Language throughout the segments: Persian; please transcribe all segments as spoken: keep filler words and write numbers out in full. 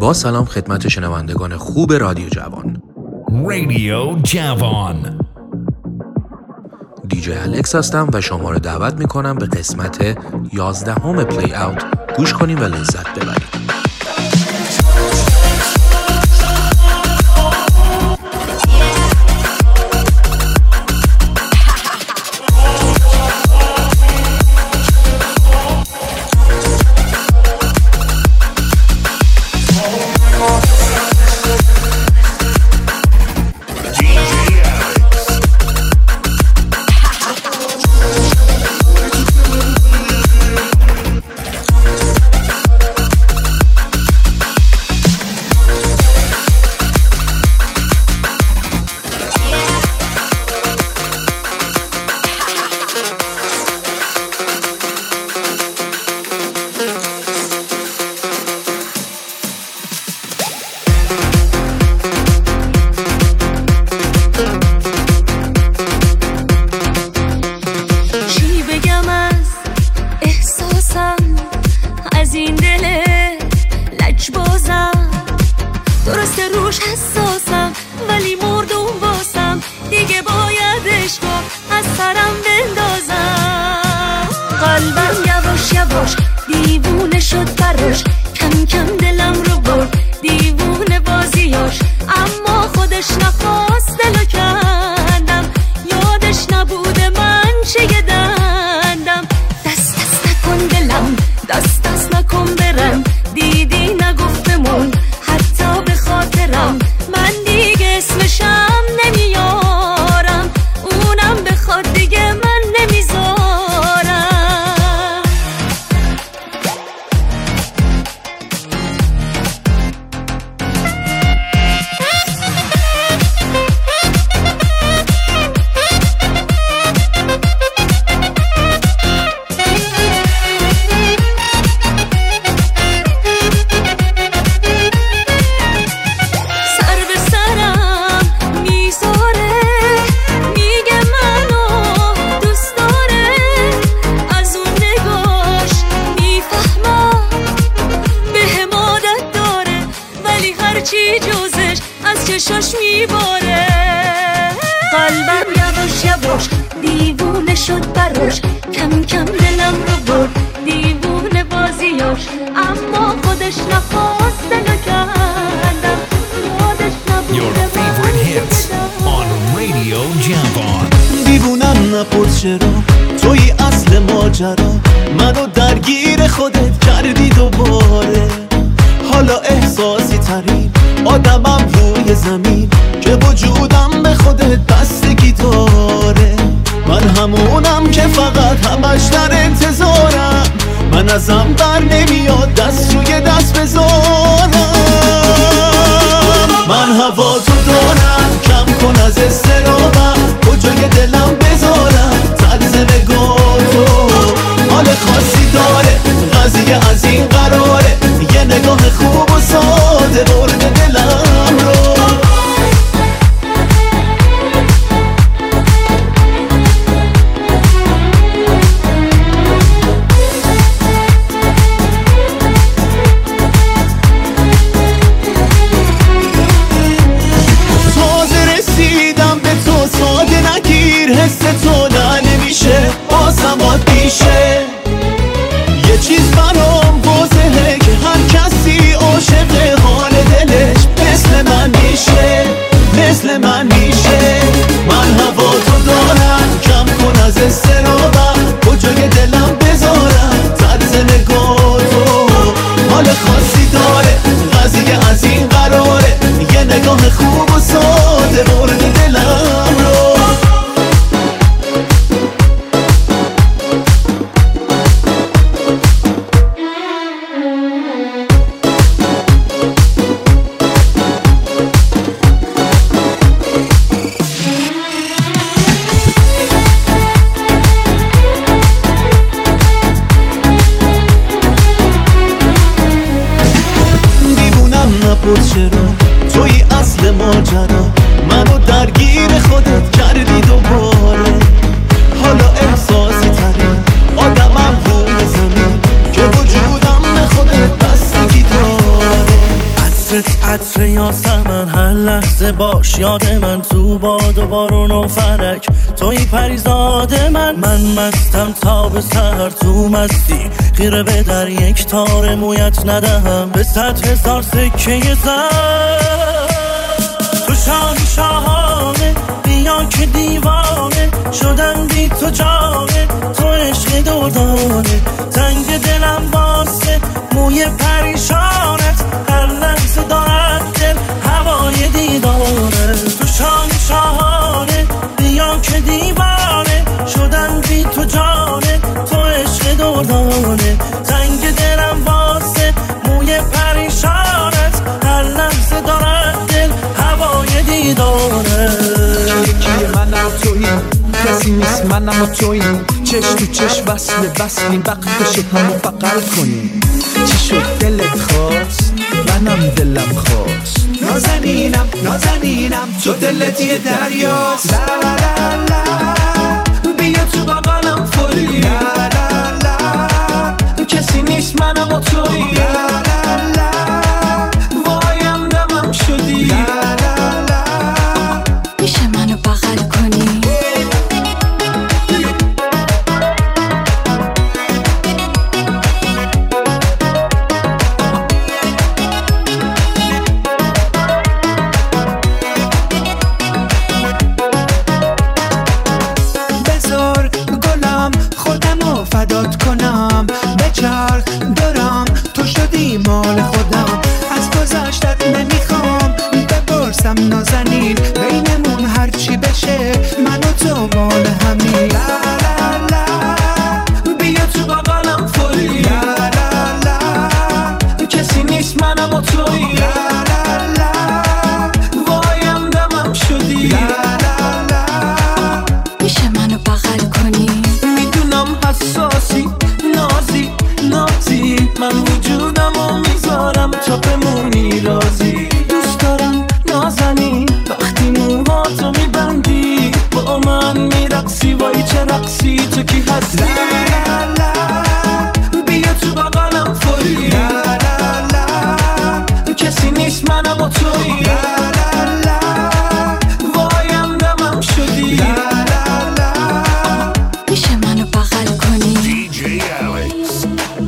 با سلام خدمت شنوندگان خوب رادیو جوان. رادیو جوان. دیجی الکس هستم و شما رو دعوت میکنم به قسمت یازدهم پلی اوت گوش کنیم و لذت ببریم. ازم بر نمیاد دست روی دست بذارم. من هوا تو دارم، کم کن از استرامم، کجای دلم بذارم طرز نگاه تو حال خاصی داره، قضیه از این قراره یه نگاه خوب و ساده برد دلم رو. حس تو نه نمیشه بازم عادیشه، یه چیز برام واضحه که هر کسی عاشق حال دلش مثل من میشه، مثل من میشه. من هوا تو دارم، کم کن از استرامم، کجای دلم بذارم طرز نگاه تو حال خاصی داره، قضیه از این قراره یه نگاه خوب و ساده برد دلم رو. چرا توی اصل ماجرا منو درگیر خودت کردی دوباره، حالا احساسی ترین آدمم روی زمین که وجودم به خودت بستگی داره. عطرت عطر یاسمن، هر لحظه باش یاد من، تو باد و بارون و فلک توی پریزاد من. من مستم تا به سحر تو مستی، خیره به در یک تار مویت ندهم به صد هزار سکه زر. تو شاهی شاهانه بیا که دیوانه شدم بی تو جانه، تو عشق دردانه تنگ دلم واسه موی پریشانت، هر لحظه دارد دل هوای دیدانه. تو شاهی شاهانه بیا که دیوانه شدم بی تو جانه، تو عشق دردانه تنگ دلم واسه موی پریشانت، هر لحظه دارد دل هوای دیدانه. که منم تویی کسی نیست منم و تویی، چشم تو چشم وصل وصلیم وقتشه همو بغل کنیم. چی شد دلت خواست منم دلم خواست، نازنینم نازنینم تو دلت یه دریاست. لا لا لا بیا تو بغلم فوری، لا لا لا کسی نیست منم و تویی، لا لا لا وایم دمم شدی، لا لا لا میشه منو بغل کنی. فدات کنم بچرخ دارم تو شدی مال خودم، از گذشتت نمیخوام بپرسم نازنین، بینمون هرچی بشه من و تو مال همین. لا لا لا بیا تو بغلم فوری، لا لا لا کسی نیست منم و تویی، لا لا لا وایم دمم شدی، لا لا لا میشه منو بغل کنی. حساسی نازی نازی من وجودمو میذارم تا بمونی رازی. دوست دارم نازنی وقتی موهاتو میبندی با من میرقصی، وای چه رقصی تو کی هستی. لا لا لا بیا تو بغلم فوری، لا لا لا کسی نیست منم و تویی، لا لا لا وایم دمم شدی، لا لا لا میشه منو بغل کنی. دی جی Alex.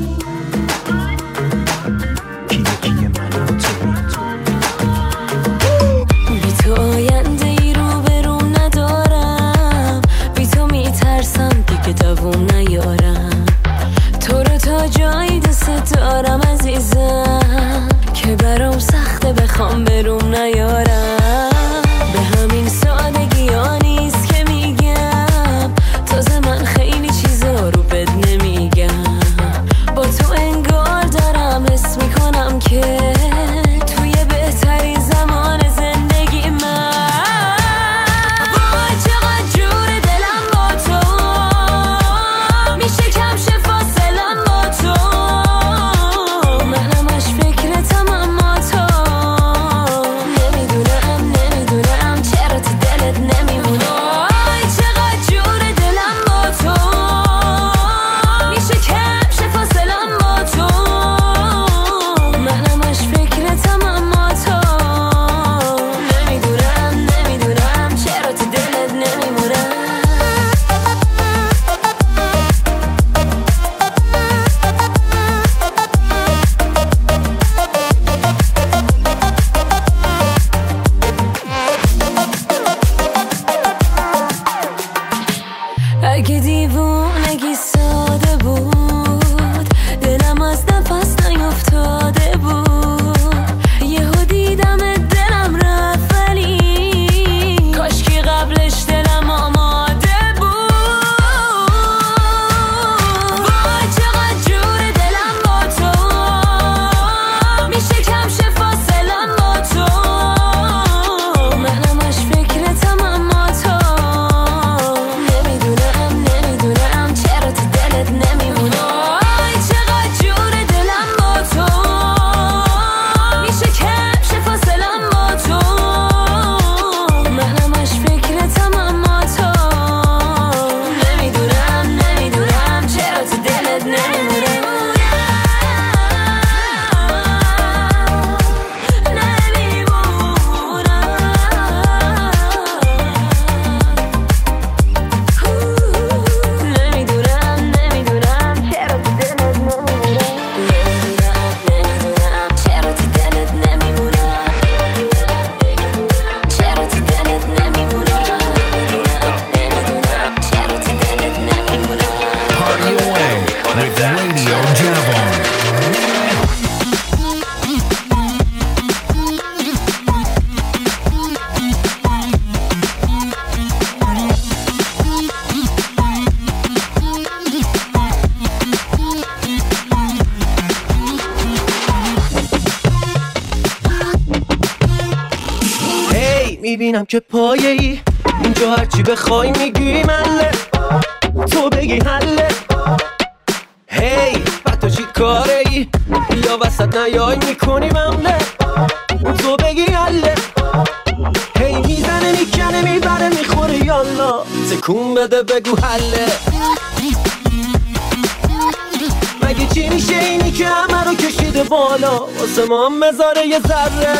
بی تو آینده ای رو برون ندارم، بی تو میترسم دیگه دووم نیارم، تو رو تا جایی دوست دارم عزیزم که برام سخته بخوام برون نیارم. به همین سادگی ها نیست که میگم تازه من خیلی چیزا رو بد نمیگم، با تو انگار دارم حس میکنم که توی بهترین زمان زندگی من. وای چقدر جور دلم با تو میشه کم شه فاصلم با تو، من همش فکرتم اما تو نمیدونی میبینم که پایه ای اینجا هرچی بخوای میگی مله تو بگی حله هی بعد تو چی کاره ای بیا وسط نیای میکنی ممله تو بگی حله هی میزنه میکنه میبره میخوره یالا تکون بده بگو حله مگه چی میشه اینی که همه رو کشیده بالا واسه ما هم مزاره یه ذره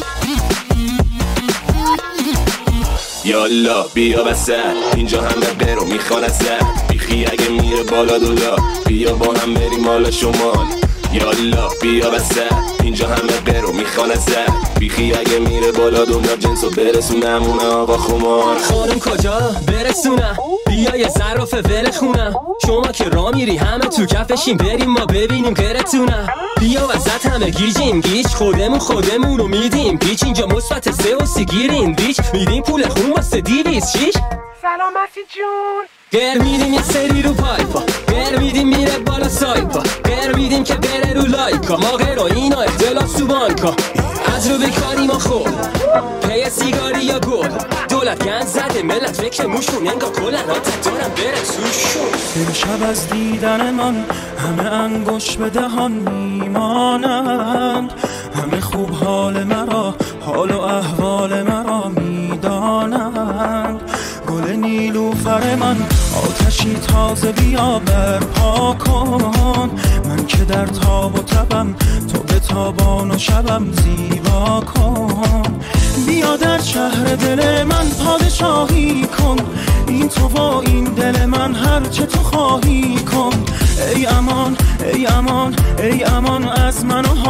یالا بیا وسط اینجا همه برو میخوان ازت بیخی اگه میره بالا دولا بیا با هم بریم حالا شمال یالا بیا وسط اینجا همه برو میخوان ازت بیخی اگه میره بالا دولا جنسو برسونم اونه آقا خمار خانم کجا برسونم بیا یه ظرف ول خونم شما که را میری همه تو کفشیم بریم ما ببینیم غیرتونم بیا وسط همه گیجیم گیج خودمون خودمون رو میدیم پیچ اینجا مثبت سه و سی گیریم بیچ میدیم پول خون واسه دیویز شیش سلام مسیح جون گر میدیم یه سری رو پایپا گر میدیم میره بالا سایپا گر میدیم که بره رو لایکا ما غیر و اینا اختلاف تو بانکا از رو بکاری ما خور پی سیگاری یا گل دولت گند زده ملت فکر موشون انگا کلن ها تدارم بره توشون امشب از دیدن من همه انگوش به دهان میمانند همه خوب حال مرا حال و احوال مرا میدانند گل نیلوفر من آتشی تازه بیا برپا کن من که در تاب و تبم تو به تابان و شبم زیبا کن بیا در شهر دل من پادشاهی کن این تو و این دل من هر چه تو خواهی کن ای امان ای امان ای امان از من و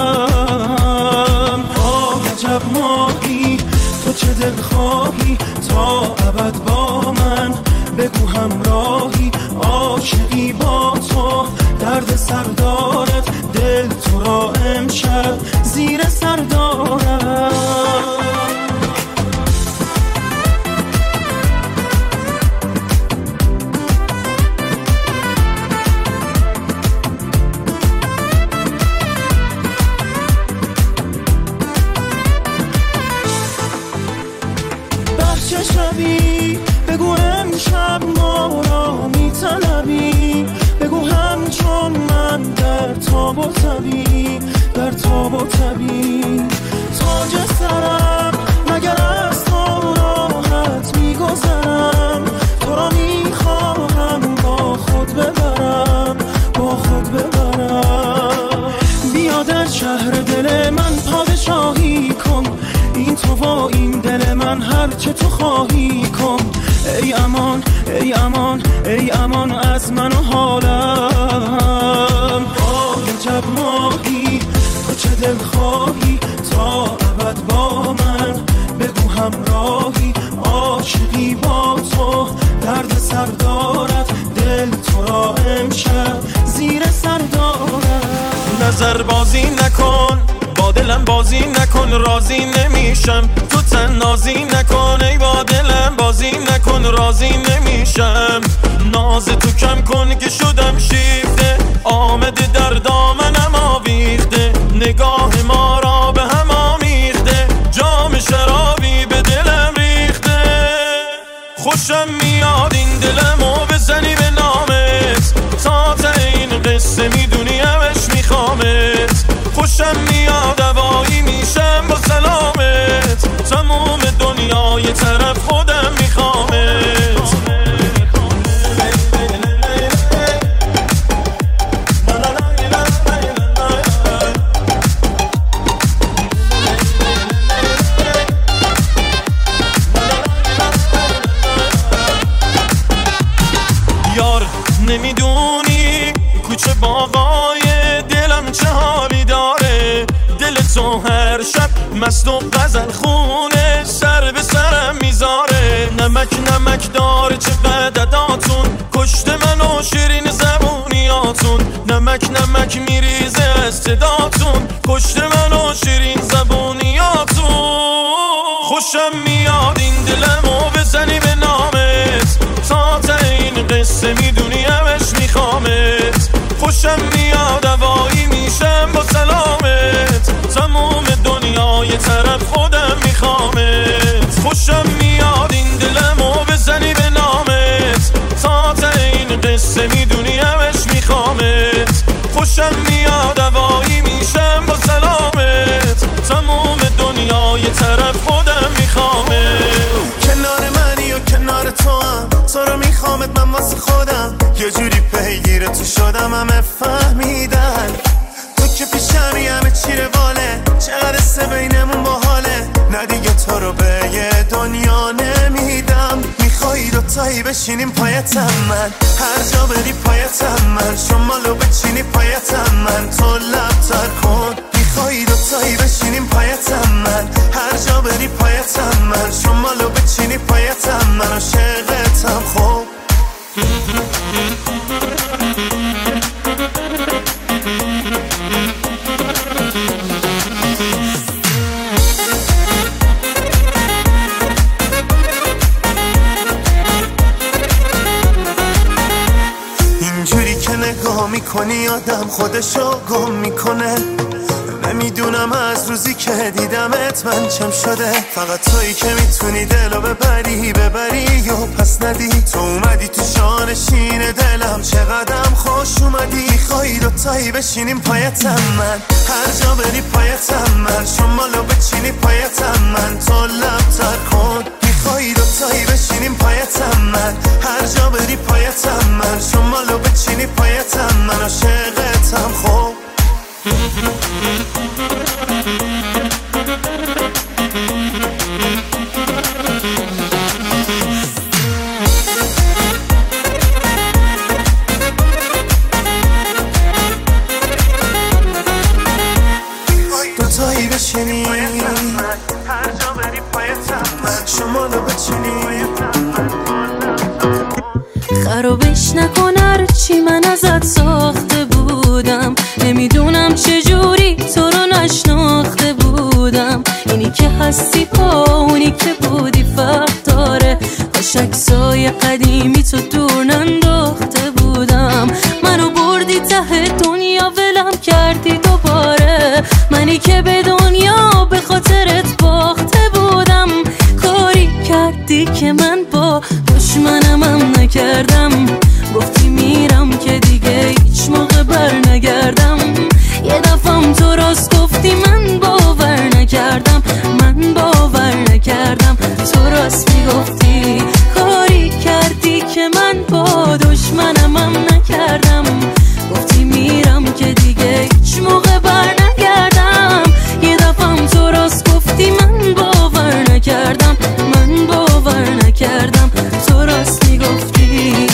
حالم آه عجب ماهی تو چه دل خواهی تا ابد با من بگو همراهی عاشقی با تو درد سر دارد دل تو را امشب زیر سر دارد بخش شبی بگو امشب ما را میطلبی بگو همچون من در تاب و تبی در تاب و تبی تاج سرم مگر از تو راحت میگذرم تو را میخواهم با خود ببرم با خود ببرم بیا در شهر دل من پادشاهی کن این تو و این دل من هر چه تو خواهی کن ای امان ای امان ای امان از من و حالم آه عجب ماهی تو چه دل خواهی تا ابد با من بگو همراهی عاشقی با تو درد سر دارد دل تو را امشب زیر سر دارد نظر بازی نکن با دلم بازی نکن راضی نمیشم تو تنازی نکن ای با دلم بازی نکن راضی نمیشم ناز تو کم کن که شدم شیفته آمده در دامنم آویخته نگاه ما را به هم آمیخته جام شرابی به دلم ریخته خوشم میاد این دلمو بزنی به نامت تا تا این قصه میدونی همش میخوامت خوشم میاد هوایی میشم با سلامت تموم دنیا یه طرف خودم میخوامت یار نمیدونی کوچه باغای دلم چه حالی داره دل تو هر شب مست و غزل خونه سر به سرم میذاره نمک نمک داره چه قدداتون کشته من و شیرین زبونیاتون نمک نمک میریزه از صداتون کشته من و شیرین زبونیاتون خوشم میاد این دلمو بزنی به نامت تا تا این قصه میدونی همش میخوامت خوشم میاد هوایی میشم با سلامت تموم دنیا یه طرف خودم میخوامت همه فهمیدن تو که پیشمی همه چی رواله، چقدر سه بینمون باحاله، نه دیگه تو رو به یه دنیا نمیدم. میخوایی دوتایی بشینیم پایتم من، هر جا بری پایتم من، شمالو بچینی پایتم من، تو لب تر کن. میخوایی دوتایی بشینیم پایتم من، هر جا بری پایتم من، شمالو بچینی پایتم من، عاشقتم خوب. اینجوری که نگاه میکنی آدم خودشو گم میکنه، نمیدونم از روزی که دیدمت من چم شده. فقط تویی که میتونی دلو ببری ببری و پس ندی. تو اومدی تو شانشین دلم، چقدرم خوش اومدی. میخوایی دوتایی بشینیم پایتم من، هر جا بری پایتم من، شمالو بچینی پایتم من، تو لب تر کن. میخوایی دوتایی بشینیم پایتم من، هر جا بری پایتم من، شمالو بچینی پایتم من، عاشقتم خوب. دوتایی بشینی هر جا بری پایتم من، شمالو بچینی. خرابش نکن هرچی من ازت ساخته بودم، نمیدونم چجوری تو رو نشناخته بودم. اینی که هستی با اونی که بودی فرق داره، کاش عکسای قدیمی تو دور ننداخته بودم. منو بردی ته دنیا ولم کردی دوباره، منی که به دنیا به خاطرت باخته بودم. کاری کردی که من با دشمنم هم نکردم، گفتی میرم که دیگه هیچ موقع بر نگردم. یه دفعم تو راست گفتی من باور نکردم، من باور نکردم. تو راست میگفتی کاری کردی که من با دشمنم هم نکردم، گفتی میرم که دیگه هیچ موقع بر نگردم. یه دفعم تو راست گفتی من باور نکردم، من باور نکردم. تو راست میگفتی.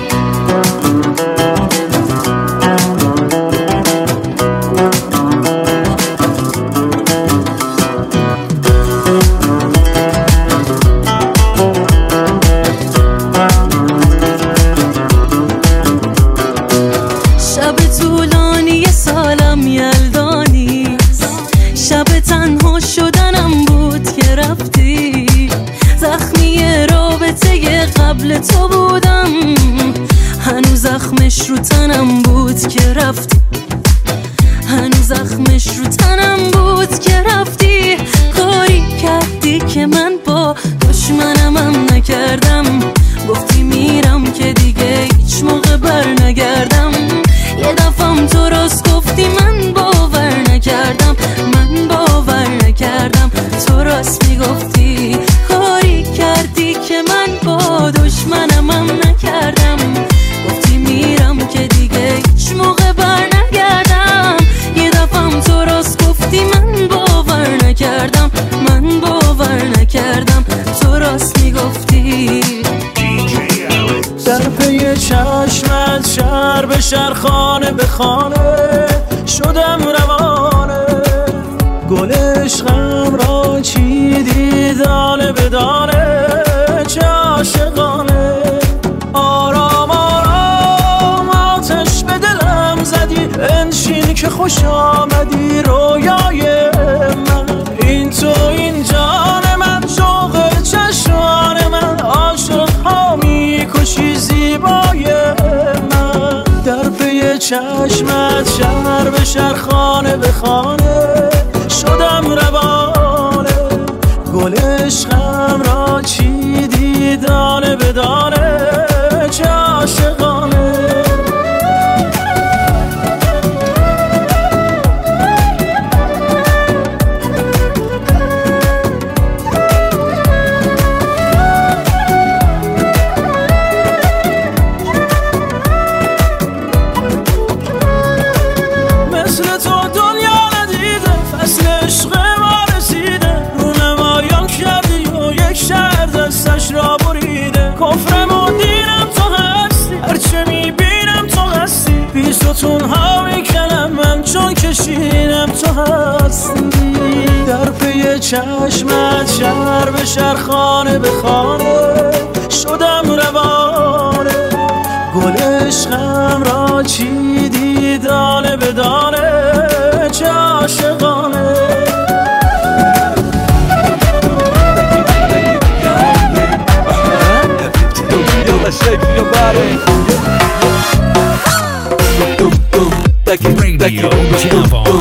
شب طولانی سالم یلدانی، شب تنها شدنم بود که رفتی. زخمی رابطه قبل تو بودم، هنوز زخمش رو تنم بود که رفتی، هنوز زخمش رو تنم بود که رفتی. کاری کردی که من با دشمنم هم نکردم، گفتی میرم که دیگه هیچ موقع بر نگردم. یه دفعم تو راست گفتی من باور نکردم، من باور نکردم. تو راست میگفتی کاری کردی که من با دشمنم هم نکردم، گفتی میرم که دیگه هیچ موقع بر نگردم. یه دفعم تو راست گفتی من باور نکردم، من باور نکردم. تو راست میگفتی. در پی چشمت شهر به شهر خانه به خانه شدم روانه، گل عشقم را چیدی دانه به دانه، چه عاشقانه. آرام آرام آتش به دلم زدی، انشین که خوش آمدی رویای من. این تو این جان من، شوق چشمان من، عاشق ها میکشی زیبای من. در پی چشمت شهر به شهر خانه به خانه شدم روانه، گل عشقم را چیدی دانه به دانه، چه عاشقانه. هستی، در پی چشمت شهر به شهر خانه به خانه شدم روانه، گل عشقم را چیدی دانه به دانه، چه عاشقانه. Radio Javo.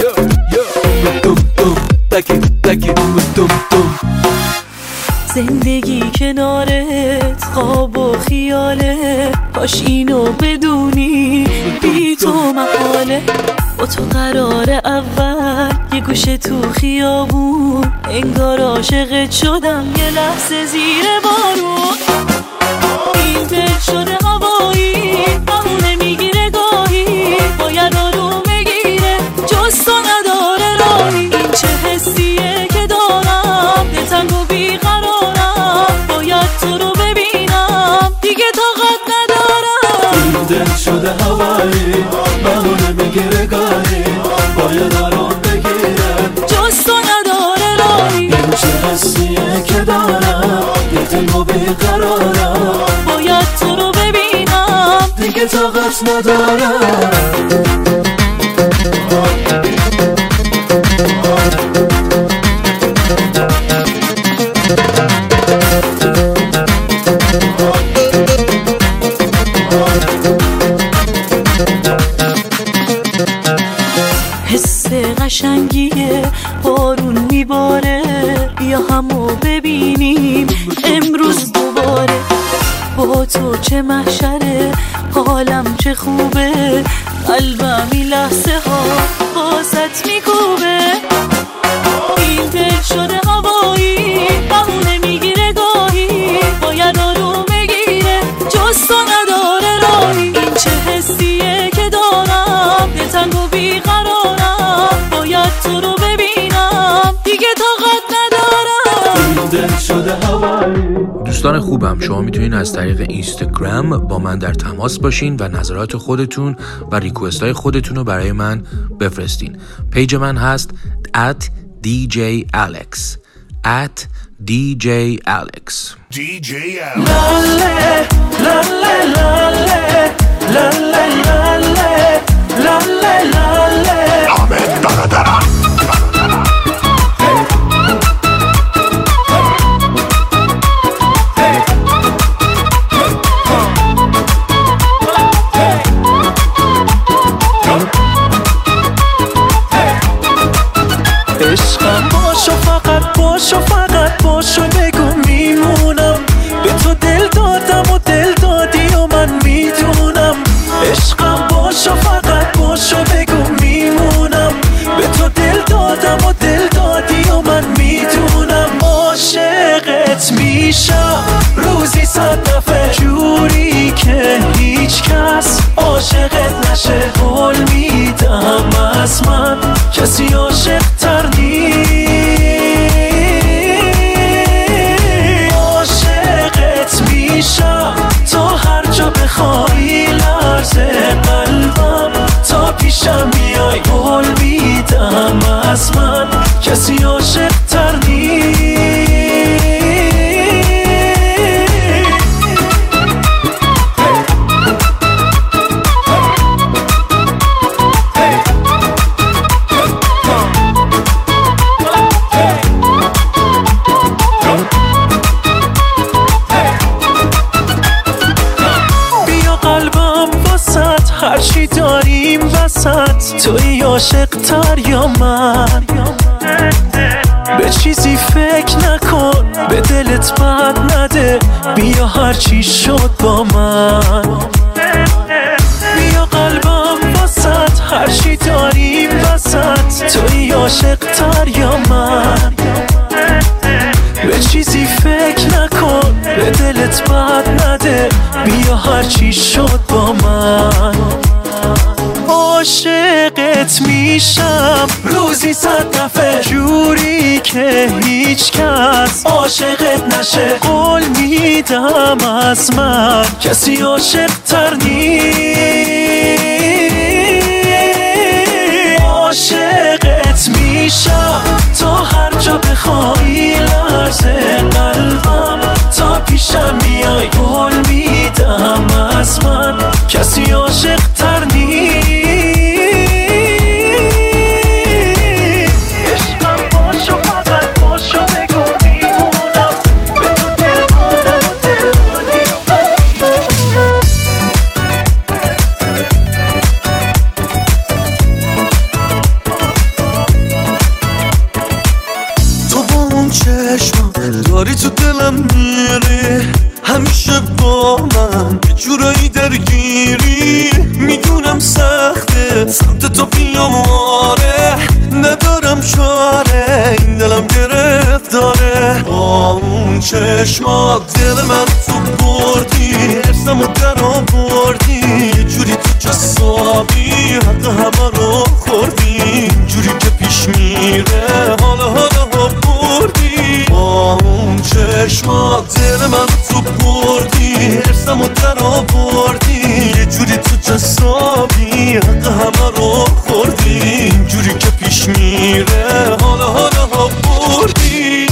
زندگی کنارت خواب و خیاله، کاش اینو بدونی بی تو محاله. با تو قرار اول یه گوشه تو خیابون، انگار عاشقت شدم یه لحظه زیر بارون. این دل شده هوایی بهونه میگیره گاهی، باید آروم بگیره جز تو نداره راهی. این چه حسیه که دارم دلتنگ و بیقرارم، باید تو رو ببینم دیگه طاقت ندارم. این دل شده هوایی بهونه میگیره گاهی، باید آروم بگیره جز تو نداره راهی. این چه حسیه که دارم دلتنگ و بیقرارم، باید تو رو ببینم دیگه طاقت ندارم. حس قشنگیه بارون میباره، بیا همو ببینیم امروز دوباره. با تو چه محشره حالم چه خوبه، قلبم این لحظه ها باست میکوبه. این دل شده هوایی بهونه میگیره گاهی، باید آروم بگیره جز تو نداره راهی. این چه حسیه که دارم دلتنگ و بیقرارم، باید تو رو ببینم دیگه طاقت ندارم. این دل شده هوایی. دوستان خوبم، شما میتونین از طریق اینستاگرام با من در تماس باشین و نظرات خودتون و ریکوست های خودتون رو برای من بفرستین. پیج من هست at دی جی Alex at دی جی Alex. دی جی Alex. لاله لاله لاله لاله لاله لاله لاله حامد برادرم. عشقم باشو فقط باشو فقط باشو بگو میمونم، به تو دل دادم و دل دادی و من میدونم. عشقم باشو فقط باشو بگو میمونم، به تو دل دادم و دل دادی و من میدونم. عاشقت میشم روزی صد دفعه، جوری که هیچ کس عاشقت نشه. قول میدم از من کسی عاشق تر نیست. عاشقت میشم تا هر جا بخوای، لرزه قلبم تا پیشم میای. قول میدم از من کسی عاشق تر نیست. هرچی داریم وسط، توی عاشق تر یا من. به چیزی فکر نکن، به دلت بد نده، بیا هرچی شد با من. بیا قلبم وسط، هرچی داریم وسط، توی عاشق تر یا من. به چیزی فکر نکن، به دلت بد نده، بیا هرچی شد با من. عاشقت میشم روزی صد دفعه، جوری که هیچ کس عاشقت نشه. قول میدم از من کسی عاشق تر نیست. عاشقت میشم تو هر جا بخوای، لرزه قلبم تا پیشم میای، قول میدم از من کسی عاشق تر نیست. عشقم باشو فقط باشو بگو میمونم، به تو دل کنم و دل تو با اون چشمم داری تو دلم میری، همیشه با من یه جورایی درگیری. میدونم سخته سمت تو بیام، آره ندارم چاره، این دلم گرفت داره. با اون چشمات دل من تو بردی، حرسمو در آوردی، یه جوری تو جسابی حق همه رو خوردی. اینجوری که پیش میره حالا حالا بردی. با اون چشمات دل من تو بردی، حرسمو در آوردی، یه جوری تو جسابی حق همه رو خوردی. اینجوری که پیش میره حالا حالا بردی.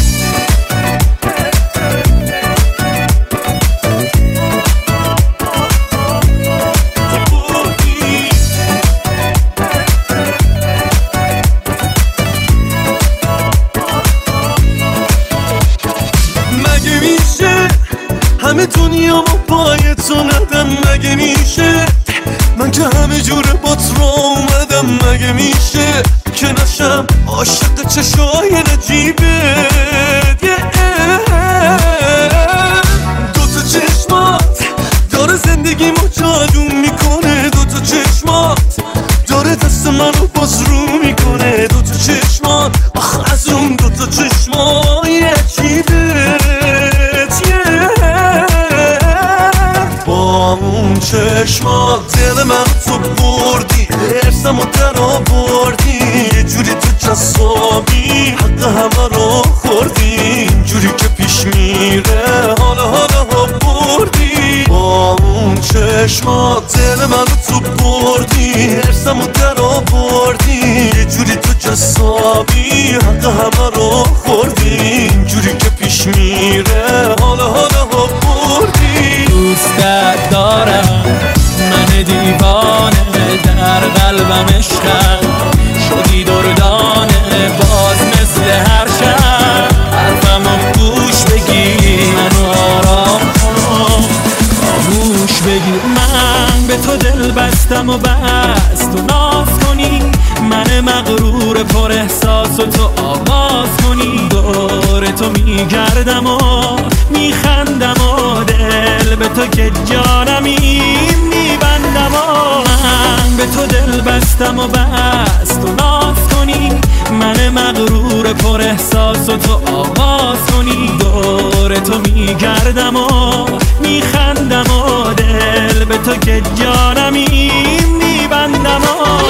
همه دنیا با پای تو ندم، مگه میشه من که همه جوره با تو اومدم، مگه میشه که نشم عاشق چشای نجیبت. دوتا چشمات داره زندگیمو جادو میکنه، دوتا چشمات داره دست منو باز رو میکنه. دوتا چشمات آخ از اون دوتا چشمای عجیبت. با اون چشمات دل من تو بردی، حرسمو در آوردی، یه جوری تو جسابی حق همه رو خوردی. اینجوری که پیش میره حالا حالا بردی. با اون چشمات دل من تو بردی، حرسمو در آوردی، یه جوری تو جسابی حق همه رو خوردی. اینجوری که پیش میره حالا حالا بردی. دوستت دارم من دیوانه، در قلبم عشقم شدی دردانه، باز مثل هر شب حرفمو گوش بگیر، منو آرام کن گوش بگیر. من به تو دل بستم و بس تو ناز کنی، من مغرور پر احساس و تو آواز کنی. دور تو میگردم و میخندم و دل به تو که جانمی میبندم و من به تو دل بستم و بس تو ناز کنی، من مغرور پر احساس و تو آواز کنی. دور تو میگردم و میخندم و دل به تو که جانمی میبندم و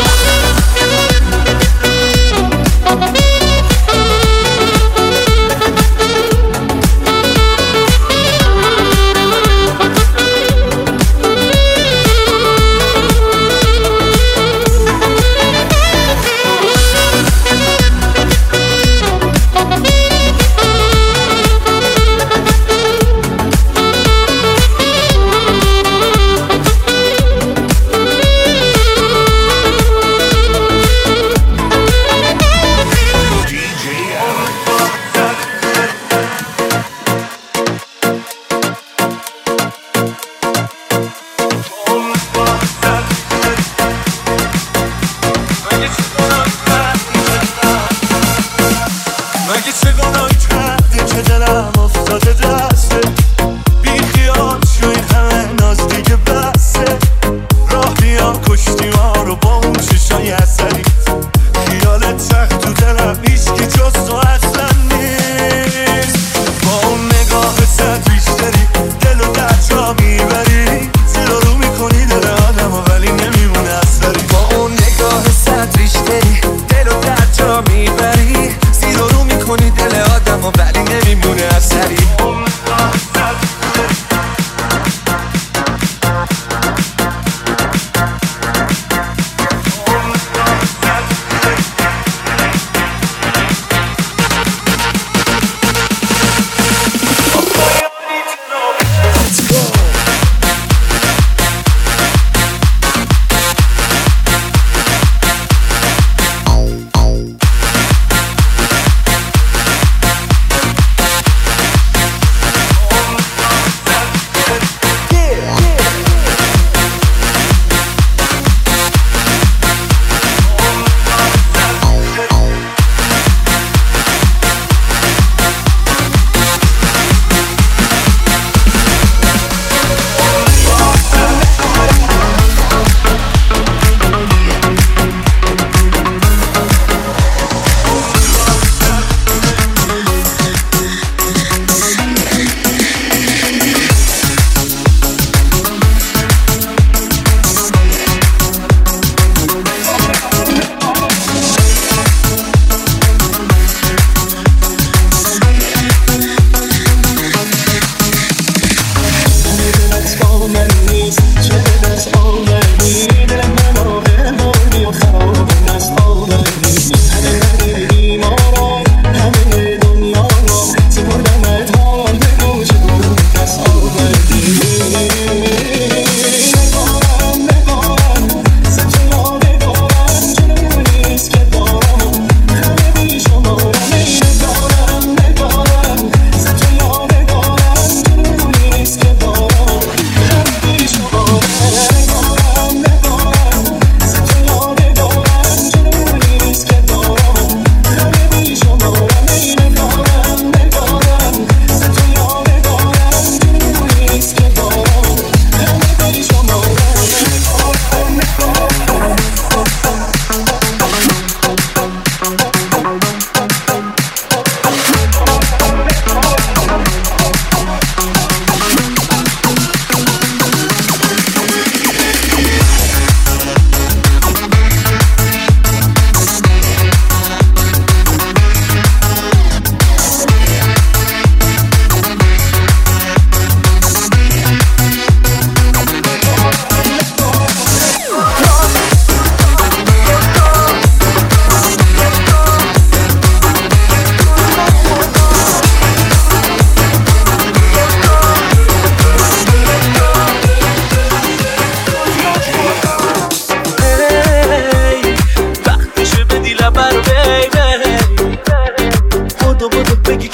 دل و در جا میبری، زیر و رو میکنی دل آدم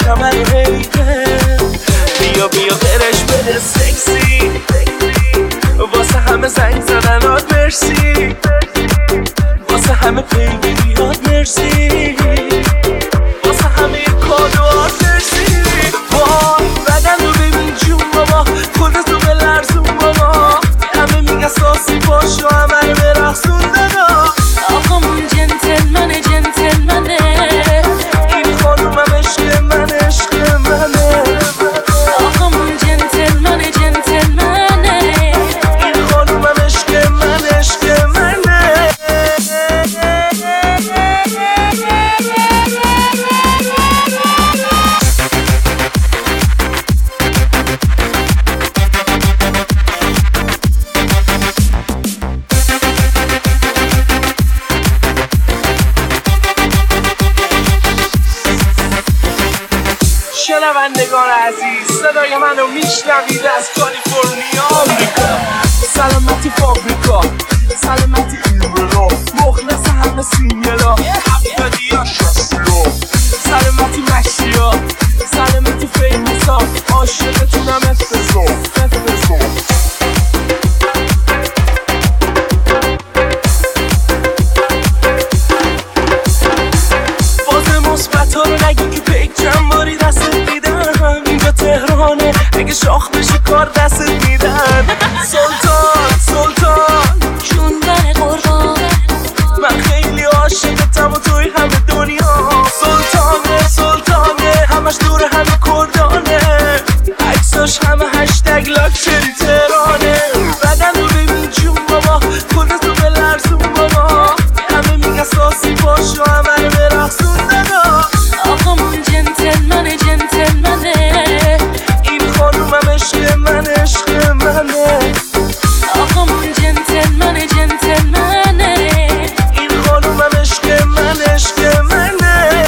کمر حیقه بیا بیا برش بده سکسی واسه همه زنگ زدنات مرسی واسه همه پیگیریات مرسی واسه همه کادوات مرسی وای بدن رو ببین جون بابا خودتو به لرزون بابا همه میگه ساسی باشو همه رو برقصون دادا آقامون جنتلمنه جنتلمنه این خانومم عشق من عشق منه آقامون جنتلمنه جنتلمنه این خانومم عشق من عشق منه شنوندگان عزیز صدای منو میشنوید از کالیفرنیا آمریکا سلامتی فابریکا سلامتی ایرلا مخلص همه سینگلا هفتادیا شستیا سلامتی مشیا سلامتی فیمسا عاشقتونم افزا افزا باز مثبت ها رو نگی که پیک چند باری دست میدم اینجا تهرانه اگه شاخ بشه کار دست میدن سلطان سلطان جوندن قربان من خیلی عاشقتم و توی همه دنیا سلطانه سلطانه همش دور همه کردانه عکساش همه هشتگ لاکچری تهرانه بدن رو ببین جون بابا خودتو به لرزون بابا همه میگه ساسی باشو همه رو برقصون دادا آقامون جنتلمنه جنتلمنه این خانومم عشق من عشق منه آقامون جنتلمنه جنتلمنه این خانومم عشق من عشق منه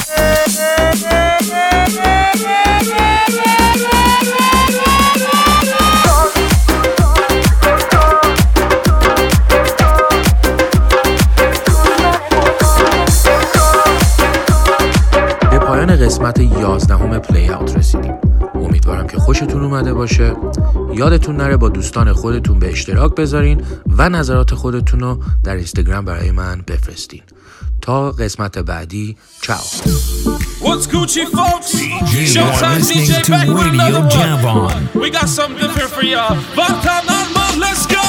به پایان قسمت یازدهم پلی اوت رسیدیم. امیدوارم که خوشتون اومده باشه. یادتون نره با دوستان خودتون به اشتراک بذارین و نظرات خودتون رو در اینستاگرام برای من بفرستین. تا قسمت بعدی چاو. What's Gucci, folks? You are Showtime D listening J to back with Radio another Javon. one. We got something different for y'all. Bartan Almond, let's go!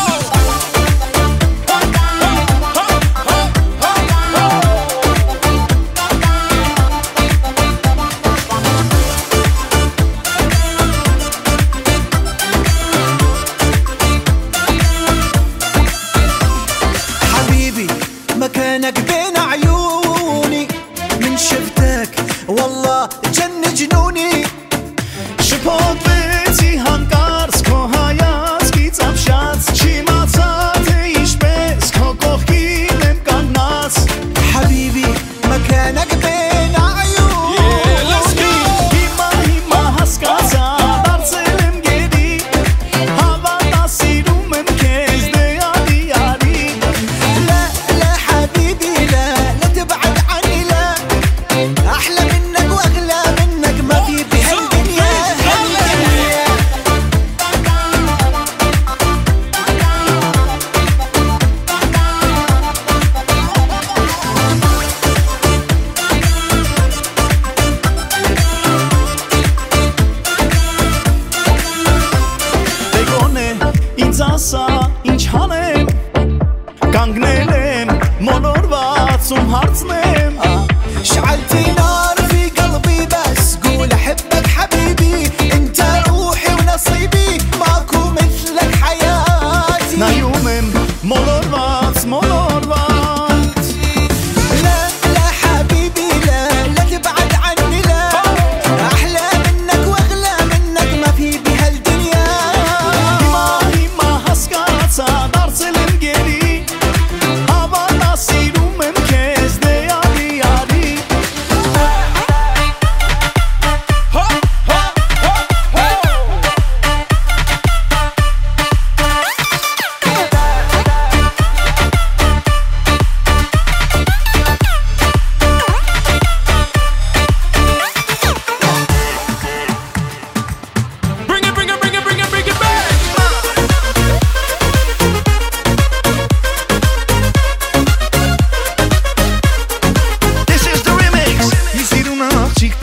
حبيبي مكانك بين عيوني من شفتك والله جن جنوني شباب بيتي هنقارس كوهاياس كيت أبشات شي ما تاتيش بس كوكوخي ممكناس حبيبي مكانك بين عيوني هيما هيما هسكاسا برسلم جدي هوا تصيرو ممكز دياري ياري لا لا حبيبي لا لا تبعد عني لا أحلى منك وأغلى منك ما في بهالدنيا